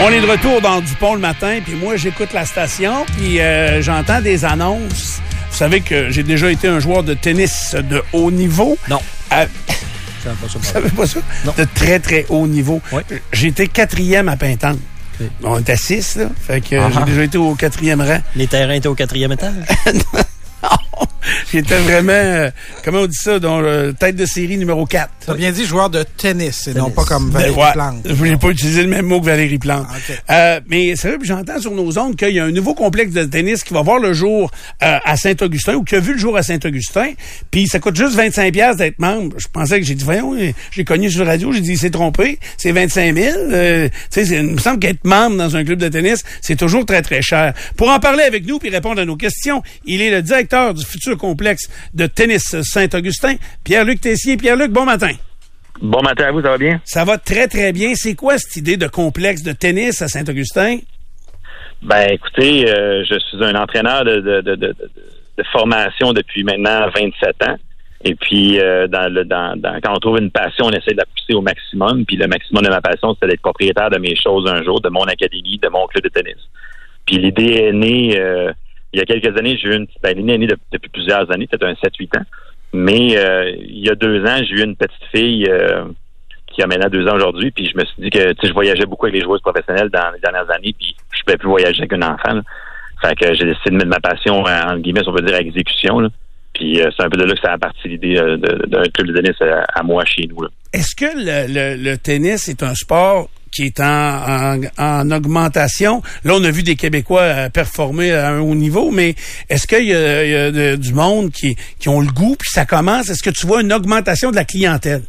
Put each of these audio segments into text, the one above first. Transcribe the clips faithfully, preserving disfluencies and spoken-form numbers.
On est de retour dans Dupont le matin, puis moi, j'écoute la station, puis euh, j'entends des annonces. Vous savez que j'ai déjà été un joueur de tennis de haut niveau. Non. Euh, Ça va pas ça, Vous savez pas ça? Non. De très, très haut niveau. Oui. J'ai été quatrième à Pintante. Okay. On était six, là. Fait que Uh-huh. j'ai déjà été au quatrième rang. Les terrains étaient au quatrième étage. J'étais vraiment, euh, comment on dit ça, dans euh, tête de série numéro quatre. T'as bien dit joueur de tennis et Tennis. non pas comme Valérie Ben, ouais, Plante. je voulais pas utiliser le même mot que Valérie Plante. Ah, okay. Euh, mais c'est vrai, puis j'entends sur nos ondes qu'il y a un nouveau complexe de tennis qui va voir le jour euh, à Saint-Augustin, ou qui a vu le jour à Saint-Augustin, puis ça coûte juste vingt-cinq piastres d'être membre. Je pensais que j'ai dit, voyons, j'ai cogné sur la radio, j'ai dit, il s'est trompé, c'est vingt-cinq mille. Euh, tu sais, c'est- il me semble qu'être membre dans un club de tennis, c'est toujours très, très cher. Pour en parler avec nous puis répondre à nos questions, il est le directeur du futur complexe de tennis Saint-Augustin, Pierre-Luc Tessier. Pierre-Luc, bon matin. Bon matin à vous, ça va bien? Ça va très, très bien. C'est quoi cette idée de complexe de tennis à Saint-Augustin? Ben, écoutez, euh, je suis un entraîneur de, de, de, de, de formation depuis maintenant vingt-sept ans. Et puis, euh, dans le, dans, dans, quand on trouve une passion, on essaie de la pousser au maximum. Puis le maximum de ma passion, c'est d'être propriétaire de mes choses un jour, de mon académie, de mon club de tennis. Puis l'idée est née, euh, il y a quelques années, j'ai eu une petite, ben, l'idée est née de- depuis plusieurs années, peut-être un sept huit ans. Mais euh, il y a deux ans, j'ai eu une petite fille euh, qui a maintenant deux ans aujourd'hui, puis je me suis dit que tu sais, je voyageais beaucoup avec les joueuses professionnelles dans les dernières années, puis je ne pouvais plus voyager avec un enfant. Là. Fait que j'ai décidé de mettre ma passion, en guillemets, si on peut dire, à exécution. Là. Puis euh, c'est un peu de là que ça a parti l'idée euh, de- d'un club de tennis à, à moi chez nous. Là. Est-ce que le, le, le tennis est un sport qui est en, en, en augmentation? Là, on a vu des Québécois euh, performer à un haut niveau, mais est-ce qu'il y a, il y a de- du monde qui, qui ont le goût, puis ça commence? Est-ce que tu vois une augmentation de la clientèle?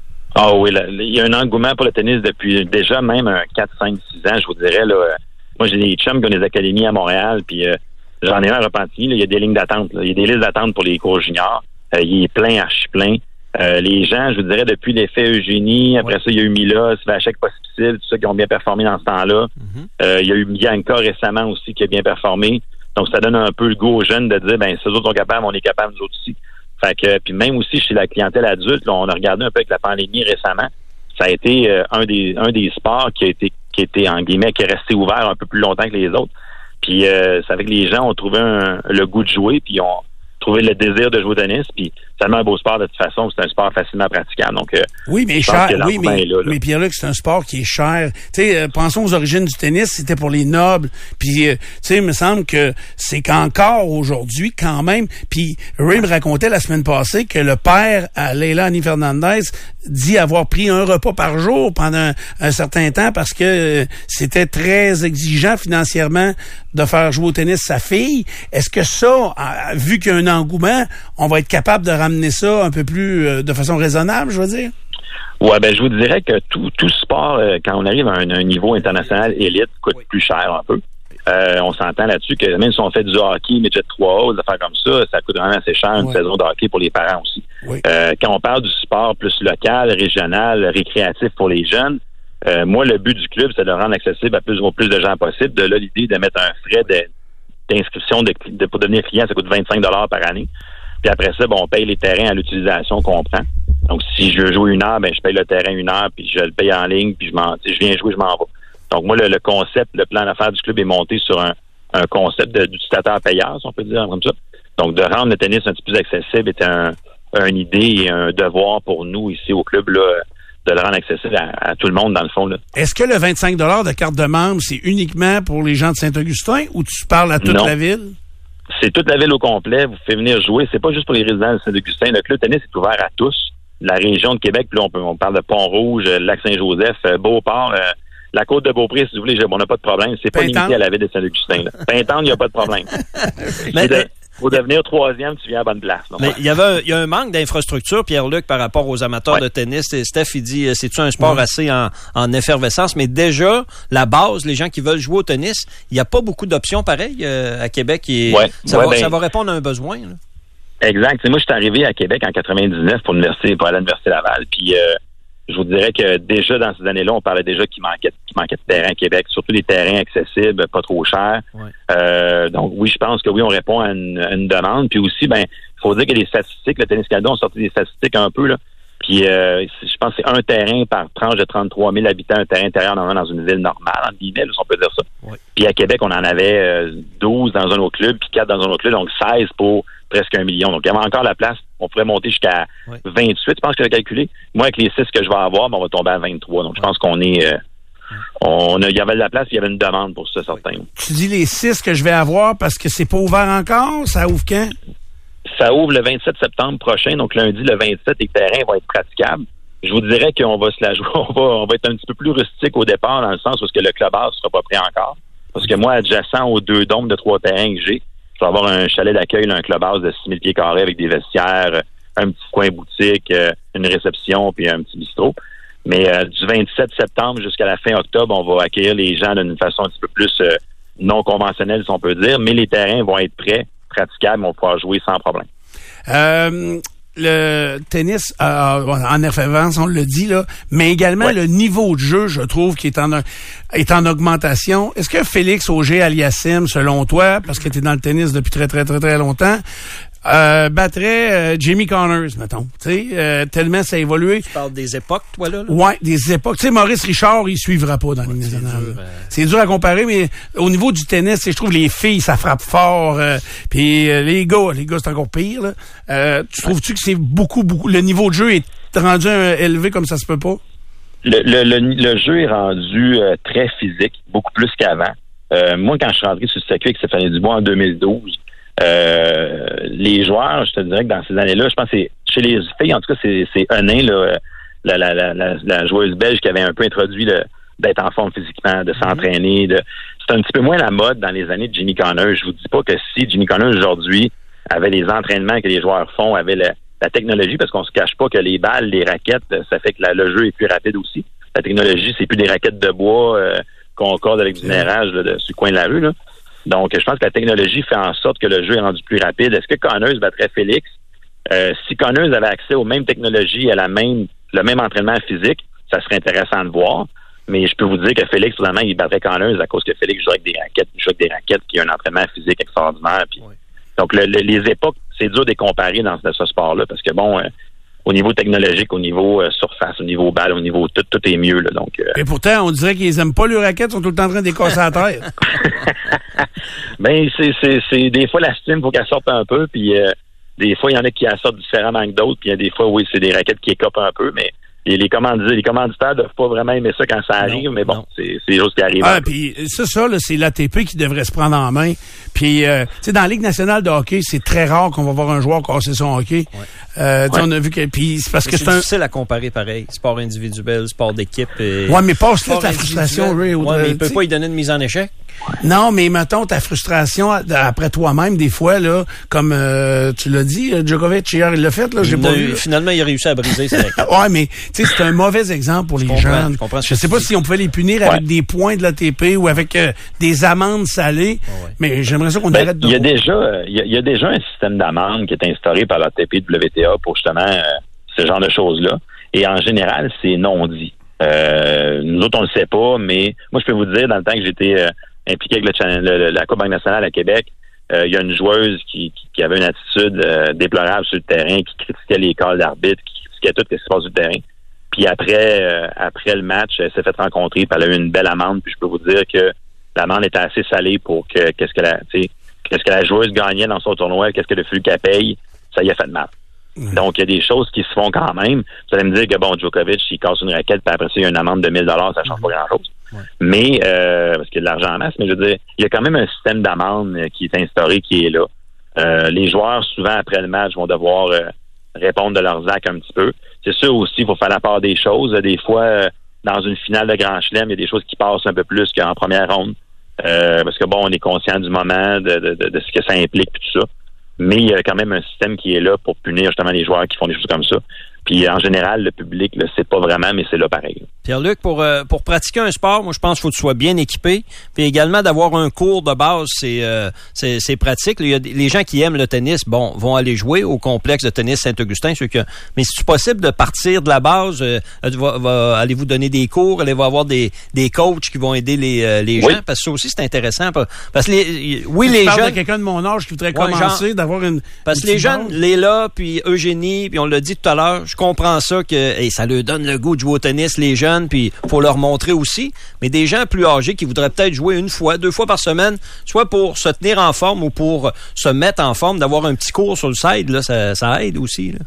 Ah oui, là, il y a un engouement pour le tennis depuis déjà même un quatre, cinq, six ans, je vous dirais. Là, euh, moi, j'ai des chums qui ont des académies à Montréal, puis euh, j'en ai un à Repentigny, là, il y a des lignes d'attente. là. Il y a des listes d'attente pour les cours juniors. Euh, il est plein, archi plein. Euh, les gens, je vous dirais, depuis l'effet Eugénie, après Ouais. ça, il y a eu Mila, Svachek Pospisil, tout ça qui ont bien performé dans ce temps-là. Mhm. Euh, il y a eu Bianca récemment aussi qui a bien performé. Donc, ça donne un peu le goût aux jeunes de dire, ben, ces autres sont capables, on est capables, nous autres aussi. Fait que, puis même aussi chez la clientèle adulte, là, on a regardé un peu avec la pandémie récemment. Ça a été euh, un des un des sports qui a été qui a été en guillemets qui est resté ouvert un peu plus longtemps que les autres. Puis euh, c'est avec les gens ont trouvé un, le goût de jouer, puis ont trouvé le désir de jouer au tennis. Puis c'est tellement un beau sport de toute façon, c'est un sport facilement praticable. Donc euh, Oui, mais je pense cher. que Oui, l'engouement mais, est là, là. mais Pierre-Luc, c'est un sport qui est cher. Tu sais, euh, pensons aux origines du tennis, c'était pour les nobles. Puis, euh, tu sais, il me semble que c'est qu'encore aujourd'hui, quand même. Puis, Ray me racontait la semaine passée que le père à Leila Annie Fernandez dit avoir pris un repas par jour pendant un, un certain temps parce que euh, c'était très exigeant financièrement de faire jouer au tennis sa fille. Est-ce que ça, euh, vu qu'il y a un engouement, on va être capable de ramener ça un peu plus euh, de façon raisonnable, je veux dire? ouais, ben je vous dirais que tout tout sport, euh, quand on arrive à un, un niveau international élite, coûte plus cher un peu. Euh, on s'entend là-dessus que même si on fait du hockey, midget trois A, des affaires comme ça, ça coûte vraiment assez cher une Ouais. saison de hockey pour les parents aussi. Oui. Euh, quand on parle du sport plus local, régional, récréatif pour les jeunes, euh, moi, le but du club, c'est de le rendre accessible à plus au plus de gens possible. De là, l'idée de mettre un frais de, d'inscription de, de- pour devenir client, ça coûte vingt-cinq dollars par année. Puis après ça, bon, on paye les terrains à l'utilisation qu'on prend. Donc, si je veux jouer une heure, ben je paye le terrain une heure, puis je le paye en ligne, puis je m'en, si je viens jouer, je m'en vais. Donc, moi, le, le concept, le plan d'affaires du club est monté sur un, un concept de- d'utilisateur payeur, si on peut dire comme ça. Donc, de rendre le tennis un petit peu plus accessible est un, une idée et un devoir pour nous ici au club, là, de le rendre accessible à, à tout le monde, dans le fond, là. Est-ce que le vingt-cinq dollars de carte de membre, c'est uniquement pour les gens de Saint-Augustin ou tu parles à toute Non. la ville? C'est toute la ville au complet. Vous faites venir jouer. C'est pas juste pour les résidents de Saint-Augustin. Le club tennis est ouvert à tous. La région de Québec, puis là, on, peut, on parle de Pont-Rouge, euh, Lac-Saint-Joseph, euh, Beauport, euh, la côte de Beaupré, si vous voulez, on n'a pas de problème. C'est pas Pintante. limité à la ville de Saint-Augustin. là. Pintante, il n'y a pas de problème. Mais- de, pour devenir troisième, tu viens à la bonne place. là. Mais il y avait un, il y a un manque d'infrastructure, Pierre-Luc, par rapport aux amateurs Ouais. de tennis. Et Steph, il dit, euh, c'est-tu un sport Ouais. assez en, en effervescence? Mais déjà, la base, les gens qui veulent jouer au tennis, il n'y a pas beaucoup d'options pareilles euh, à Québec. Et Ouais. ça, Ouais, va, ben- ça va répondre à un besoin. Là. Exact. Tu sais, moi, je suis arrivé à Québec en quatre-vingt-dix-neuf pour l'université, pour aller à l'université Laval. Puis, euh, je vous dirais que déjà dans ces années-là, on parlait déjà qu'il manquait, qu'il manquait de terrain à Québec, surtout des terrains accessibles, pas trop chers. Ouais. Euh, donc, oui, je pense que oui, on répond à une, à une demande. Puis aussi, ben, il faut dire que les statistiques, le Tennis Canada ont sorti des statistiques un peu là. Puis euh, je pense que c'est un terrain par tranche de trente-trois mille habitants, un terrain intérieur normalement dans une ville normale, entre guillemets, si on peut dire ça. Oui. Puis à Québec, on en avait euh, douze dans un autre club, puis quatre dans un autre club, donc seize pour presque un million. Donc il y avait encore la place. On pourrait monter jusqu'à oui. vingt-huit, je pense que j'ai calculé. Moi, avec les six que je vais avoir, ben, on va tomber à vingt-trois. Donc oui. je pense qu'on est... Euh, on a, il y avait de la place, il y avait une demande pour ça, certains. Oui. Tu dis les six que je vais avoir parce que c'est pas ouvert encore? Ça ouvre quand? Ça ouvre le vingt-sept septembre prochain, donc lundi, le vingt-sept, les terrains vont être praticables. Je vous dirais qu'on va se la jouer, on va, on va être un petit peu plus rustique au départ, dans le sens où que le clubhouse ne sera pas pris encore. Parce que moi, adjacent aux deux dômes de trois terrains que j'ai, je vais avoir un chalet d'accueil, un clubhouse de six mille pieds carrés avec des vestiaires, un petit coin boutique, une réception, puis un petit bistrot. Mais euh, du vingt-sept septembre jusqu'à la fin octobre, on va accueillir les gens d'une façon un petit peu plus euh, non conventionnelle, si on peut dire, mais les terrains vont être prêts, praticables, on va pouvoir jouer sans problème. Euh, le tennis euh, en avance, on le dit là, mais également ouais. le niveau de jeu, je trouve, qui est en est en augmentation. Est-ce que Félix Auger-Aliassime, selon toi, parce que tu es dans le tennis depuis très très très très longtemps, euh, battrait euh, Jimmy Connors, mettons, tu sais, euh, tellement ça a évolué. Tu parles des époques, toi là, là? Ouais, des époques. Tu sais, Maurice Richard, il suivra pas dans ouais, les nationales. Euh... C'est dur à comparer, mais au niveau du tennis, je trouve les filles, ça frappe fort. Euh, Puis euh, les gars, les gars, c'est encore pire. Là. Euh, tu trouves-tu que c'est beaucoup, beaucoup. Le niveau de jeu est rendu euh, élevé comme ça se peut pas? Le, le, le, le jeu est rendu euh, très physique, beaucoup plus qu'avant. Euh, moi, quand je suis rentré sur le circuit avec Stéphanie Dubois en deux mille douze, euh, les joueurs, je te dirais que dans ces années-là, je pense que c'est chez les filles, en tout cas, c'est, c'est Henin, là, la, la, la, la, la joueuse belge qui avait un peu introduit le, d'être en forme physiquement, de s'entraîner. De, c'est un petit peu moins la mode dans les années de Jimmy Connors. Je vous dis pas que si Jimmy Connors aujourd'hui avait les entraînements que les joueurs font, avait le, la technologie, parce qu'on se cache pas que les balles, les raquettes, ça fait que la, le jeu est plus rapide aussi. La technologie, c'est plus des raquettes de bois euh, qu'on corde avec du nerrage là, de, sur le coin de la rue. Là. Donc, je pense que la technologie fait en sorte que le jeu est rendu plus rapide. Est-ce que Connors battrait Félix? Euh, si Connors avait accès aux mêmes technologies, à la même, le même entraînement physique, ça serait intéressant de voir. Mais je peux vous dire que Félix, finalement, il battrait Connors à cause que Félix joue avec des raquettes, il joue avec des raquettes qui ont un entraînement physique extraordinaire. Puis, oui. Donc, le, le, les époques, c'est dur de les comparer dans ce, ce sport-là parce que, bon, euh, au niveau technologique, au niveau euh, surface, au niveau balle, au niveau tout, tout est mieux. Là, donc, euh... Et pourtant, on dirait qu'ils aiment pas les raquettes, ils sont tout le temps en train de les casser à terre. Ben, c'est, c'est, c'est des fois la stime, il faut qu'elle sorte un peu, puis euh, des fois, il y en a qui la sortent différemment que d'autres, puis il y a des fois, oui, c'est des raquettes qui écopent un peu, mais et les commanditaires, les commanditaires doivent pas vraiment aimer ça quand ça arrive, non, mais bon, c'est, c'est des choses qui arrivent. Ah, puis c'est ça, là, c'est l'A T P qui devrait se prendre en main. Puis, euh, tu sais, dans la Ligue nationale de hockey, c'est très rare qu'on va voir un joueur casser son hockey. Ouais. Euh, ouais. On a vu que, puis c'est parce mais que c'est, c'est un... difficile à comparer pareil. Sport individuel, sport d'équipe. Et... Ouais, mais passe là ta frustration, Ray. Ouais, mais il peut pas y donner une mise en échec. Non, mais mettons ta frustration après toi-même, des fois, là, comme euh, tu l'as dit, Djokovic, hier, il l'a fait, là, j'ai il pas a, vu. Finalement, il a réussi à briser ça. Ouais, mais, tu sais, c'est un mauvais exemple pour je les comprends, gens. Je, comprends je sais pas si on pouvait les punir ouais. avec des points de l'A T P ou avec euh, des amendes salées, ouais, ouais. mais j'aimerais ça qu'on ben, arrête de... Il y a déjà, il y a, il y a déjà un système d'amende qui est instauré par l'A T P et W T A pour justement euh, ce genre de choses-là. Et en général, c'est non dit. Euh, nous autres, on le sait pas, mais moi, je peux vous dire, dans le temps que j'étais euh, impliqué avec le, le, la Coupe Banque nationale à Québec, euh, il y a une joueuse qui, qui, qui avait une attitude euh, déplorable sur le terrain, qui critiquait les calls d'arbitre, qui critiquait tout ce qui se passe sur le terrain. Puis après, euh, après le match, elle s'est fait rencontrer, puis elle a eu une belle amende. Puis je peux vous dire que l'amende était assez salée pour que qu'est-ce que la, tu sais, qu'est-ce que la joueuse gagnait dans son tournoi, qu'est-ce que le flux qu'elle paye, ça y a fait de mal. Mmh. Donc, il y a des choses qui se font quand même. Vous allez me dire que, bon, Djokovic, il casse une raquette, puis après ça, il y a une amende de mille dollars, ça change mmh. pas grand-chose. Ouais. Mais, euh, parce qu'il y a de l'argent en masse, mais je veux dire, il y a quand même un système d'amende qui est instauré, qui est là. Euh, les joueurs, souvent, après le match, vont devoir euh, répondre de leurs actes un petit peu. C'est sûr aussi, il faut faire la part des choses. Des fois, euh, dans une finale de Grand Chelem, il y a des choses qui passent un peu plus qu'en première ronde. Euh, parce que, bon, on est conscient du moment, de, de, de, de ce que ça implique, puis tout ça. Mais il y a quand même un système qui est là pour punir justement les joueurs qui font des choses comme ça. Puis en général, le public le sait pas vraiment, mais c'est là pareil. Pierre-Luc, pour euh, pour pratiquer un sport, moi je pense qu'il faut que tu sois bien équipé. Puis également d'avoir un cours de base, c'est euh, c'est, c'est pratique. Il y a des, les gens qui aiment le tennis, bon, vont aller jouer au complexe de tennis Saint-Augustin. Ceux que, mais c'est possible de partir de la base. Euh, va, va, allez-vous donner des cours, allez-vous avoir des des coachs qui vont aider les euh, les oui. gens, parce que ça aussi c'est intéressant. Parce que les, oui, tu les parles jeunes. de quelqu'un de mon âge qui voudrait ouais, commencer, genre, d'avoir une. Parce que les jeunes, Léla, puis Eugénie, puis on l'a dit tout à l'heure. je comprends ça que hey, ça leur donne le goût de jouer au tennis, les jeunes, puis faut leur montrer aussi. Mais des gens plus âgés qui voudraient peut-être jouer une fois, deux fois par semaine, soit pour se tenir en forme ou pour se mettre en forme, d'avoir un petit cours sur le side, là, ça, ça aide aussi. Là.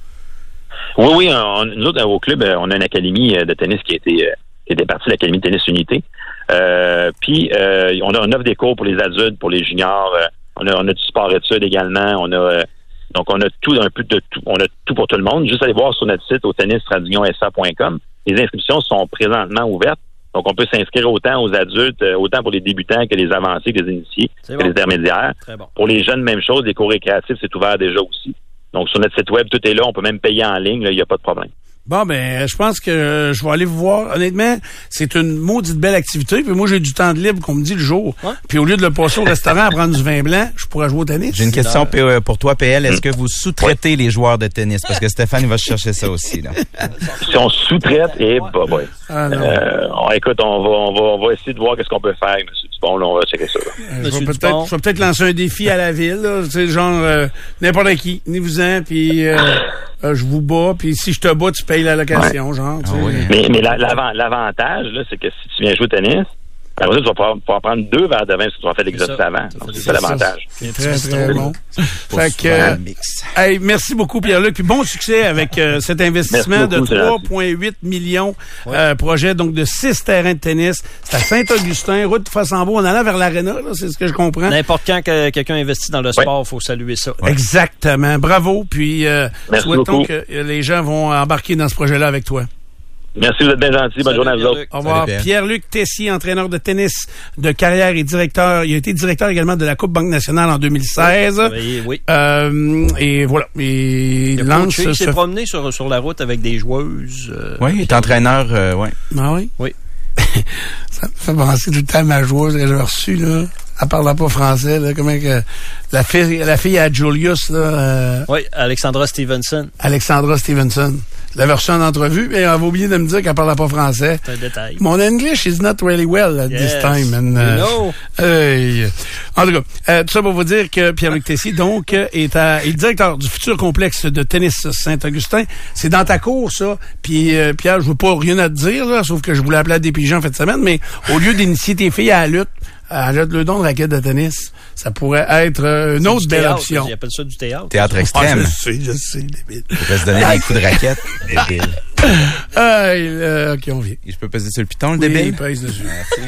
Oui, oui. On, nous autres, au club, on a une académie de tennis qui a été, qui était partie de l'Académie de tennis Unité. Euh, puis, euh, on, a, on offre des cours pour les adultes, pour les juniors. Euh, on, a, on a du sport-études également. On a euh, donc on a tout un peu de tout. On a tout pour tout le monde. Juste aller voir sur notre site au tennis tradition s a point com. Les inscriptions sont présentement ouvertes. Donc, on peut s'inscrire autant aux adultes, autant pour les débutants que les avancés, que les initiés, c'est que bon. les intermédiaires. Bon. Pour les jeunes, même chose. Les cours récréatifs, c'est ouvert déjà aussi. Donc, sur notre site web, tout est là. On peut même payer en ligne. Il n'y a pas de problème. Bon, ben, je pense que euh, je vais aller vous voir. Honnêtement, c'est une maudite belle activité. Puis moi, j'ai du temps de libre, qu'on me dit le jour. Ouais. Puis au lieu de le passer au restaurant à prendre du vin blanc, je pourrais jouer au tennis. J'ai une question P- pour toi, P L. Est-ce que vous sous-traitez ouais. les joueurs de tennis? Parce que Stéphane, il va chercher ça aussi, là. Si on sous-traite, et bah, bah. Ah, euh, on, écoute, on va, on va, on va essayer de voir qu'est-ce qu'on peut faire, M. Dupont. Là, on va checker ça. Euh, je, vais peut-être, je vais peut-être lancer un défi à la ville, là. Tu sais, genre, euh, n'importe qui. Venez-vous-en, puis euh, euh, je vous bats, puis si je te bats, tu payes la location. Ouais. Genre, ah oui. Mais, mais la, l'avant, l'avantage, là, c'est que si tu viens jouer au tennis, après ça, tu vas pouvoir, pouvoir prendre deux verres de vin si tu vas faire l'exercice avant. Donc, c'est ça l'avantage. C'est très, très bon. Fait que, euh, hey, merci beaucoup, Pierre-Luc. Puis bon succès avec euh, cet investissement beaucoup, de trois virgule huit millions ouais. euh, projet, donc de six terrains de tennis. C'est à Saint-Augustin, route de Fossambeau, en allant vers l'aréna, là, c'est ce que je comprends. N'importe quand que quelqu'un investit dans le sport, il ouais. faut saluer ça. Ouais. Exactement. Bravo. Puis euh, souhaitons beaucoup. que les gens vont embarquer dans ce projet-là avec toi. Merci, vous êtes bien gentil. Bonne journée à vous autres. Au revoir. Salut, Pierre-Luc Tessier, entraîneur de tennis de carrière et directeur. Il a été directeur également de la Coupe Banque Nationale en deux mille seize. Oui, oui. Euh, et voilà. Et il lance coaché, il s'est promené sur, sur la route avec des joueuses. Euh, oui, il est entraîneur, euh, oui. Ah oui? Oui. Ça me fait penser tout le temps à ma joueuse que j'avais reçue, là. Elle parle pas français, là. Comment que, la fille, la fille à Julius, là. Euh, oui, Alexandra Stevenson. Alexandra Stevenson. Je l'avais reçue en entrevue, mais elle avait oublié de me dire qu'elle parlait pas français. C'est un détail. Mon English is not really well at yes. this time. And, uh, no. euh, en tout cas, euh, tout ça pour vous dire que Pierre-Luc Tessier, donc, est, à, est directeur du futur complexe de tennis Saint-Augustin. C'est dans ta cour, ça. Puis, euh, Pierre, je veux pas rien à te dire, là, sauf que je voulais appeler à des pigeons en fin de semaine, mais au lieu d'initier tes filles à la lutte, à la lutte le don de raquette de tennis, ça pourrait être euh, une autre belle option. Ils appellent ça du théâtre. Théâtre extrême. Ah, je sais, je sais, débile. On peut se donner des coups de raquette, débile. Ah, euh, OK, on vient. Je peux peser sur le piton, le oui, débile? pèse dessus. Merci.